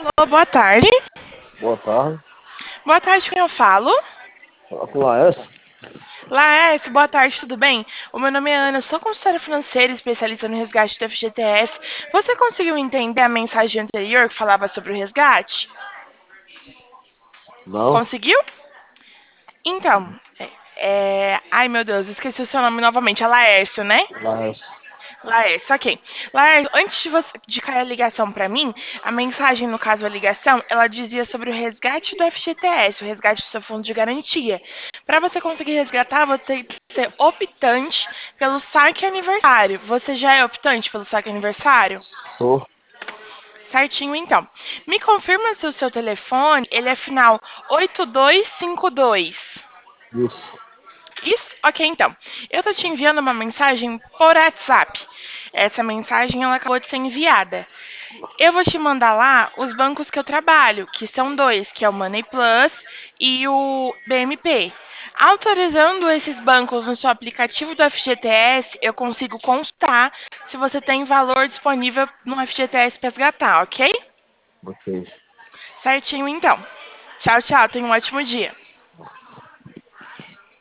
Alô, boa tarde. Boa tarde. Boa tarde, quem eu falo? Fala com Laércio. Laércio, boa tarde, tudo bem? O meu nome é Ana, sou consultora financeira especialista no resgate do FGTS. Você conseguiu entender a mensagem anterior que falava sobre o resgate? Não? Conseguiu? Então, ai meu Deus, esqueci o seu nome novamente, é Laércio, né? Laércio. Laércio, ok. Laércio, antes de cair a ligação para mim, a mensagem, no caso a ligação, ela dizia sobre o resgate do FGTS, o resgate do seu fundo de garantia. Para você conseguir resgatar, você tem que ser optante pelo saque aniversário. Você já é optante pelo saque aniversário? Sou. Certinho, então. Me confirma se o seu telefone, ele é final 8252. Isso. Isso? Ok, então. Eu tô te enviando uma mensagem por WhatsApp. Essa mensagem ela acabou de ser enviada. Eu vou te mandar lá os bancos que eu trabalho, que são dois, que é o Money Plus e o BMP. Autorizando esses bancos no seu aplicativo do FGTS, eu consigo consultar se você tem valor disponível no FGTS para resgatar, ok? Ok. Certinho, então. Tchau, tchau. Tenha um ótimo dia.